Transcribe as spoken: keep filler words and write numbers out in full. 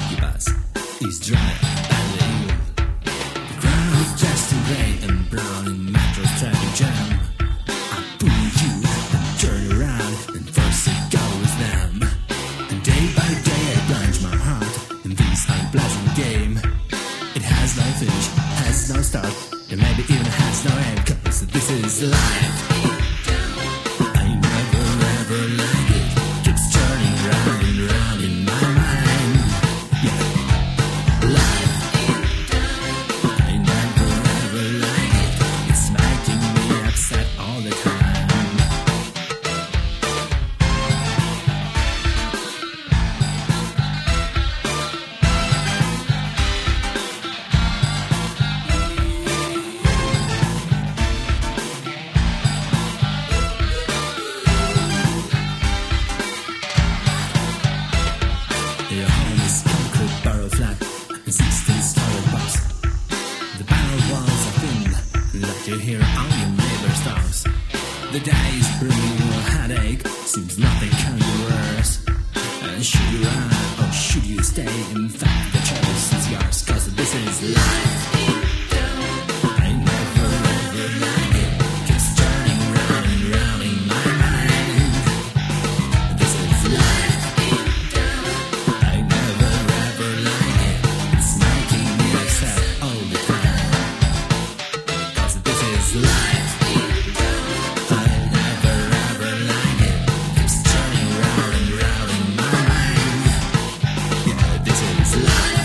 bus is dry and lean. The ground is just in gray and brown in metro traffic jam. I pull you and turn around and first it goes them. And day by day I plunge my heart in this unpleasant game. It has no finish, has no start, and maybe even has no end, 'cause this is life. I never ever like it, keeps turning round and round in my mind. Yeah, life. I never ever like it, it's making me upset all the time. Your home is concrete barrel flat and sixteen-story box. The panel walls are thin, like you hear on your neighbor's house. The day is bringing you a headache, seems nothing can be worse. And should you run or should you stay? In fact, the choice is yours, 'cause this is life. I never ever like it, keeps turning round and round in my mind. This is life. I never ever like it, it's making me upset all the time. 'Cause this is life. I never ever like it, keeps turning round and round in my mind. Yeah, this is life.